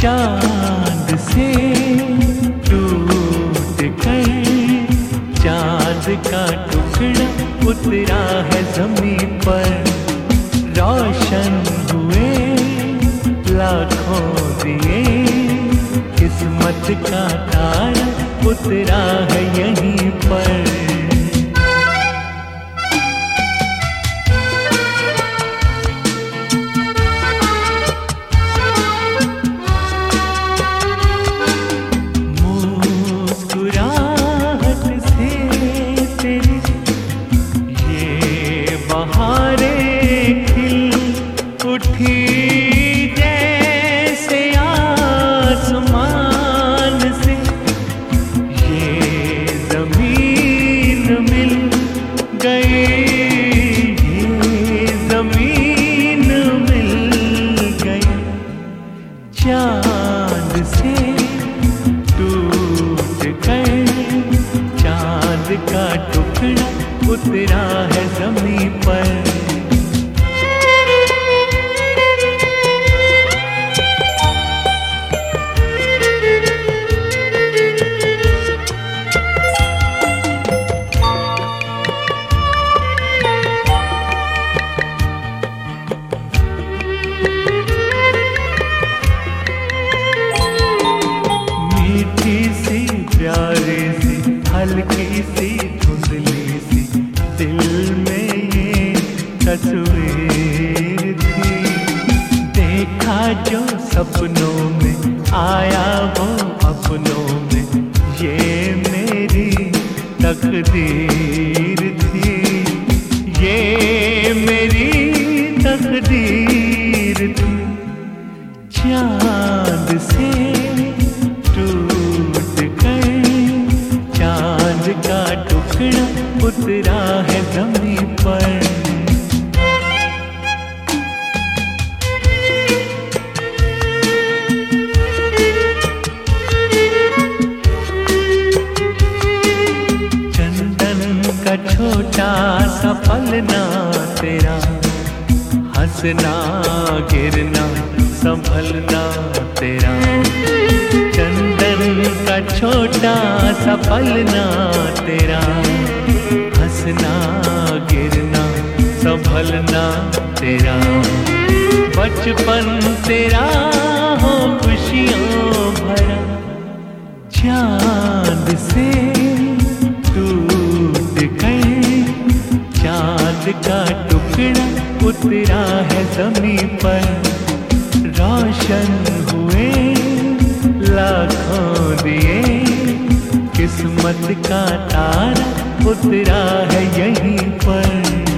चांद से टूट कर चांद का टुकड़ा उतरा है ज़मीं पर। रोशन हुए लाखों दिए, किस्मत का तारा उतरा है यहीं पर। जैसे आसमान से ये ज़मीन मिल गई, ये ज़मीन मिल गई। चांद से टूट कर चांद का टुकड़ा उतरा है ज़मीं पर। प्यारी सी हल्की सी धुंधली सी दिल में ये तस्वीर थी। देखा जो सपनों में आया वो अपनों में, ये मेरी तकदीर थी, ये मेरी तकदीर थी। चांद से का टुकड़ा उतरा है ज़मीं पर। चंदन का छोटा सा पलना तेरा, हंसना गिरना संभलना तेरा। चंदन का छोटा सा पलना तेरा, हंसना गिरना संभलना तेरा। बचपन तेरा हो खुशियों भरा, चांद से टूट कर चांद का टुकड़ा उतरा है ज़मीं पर। रोशन हुए लाखों दिए, किस्मत का तारा उतरा है यहीं पर।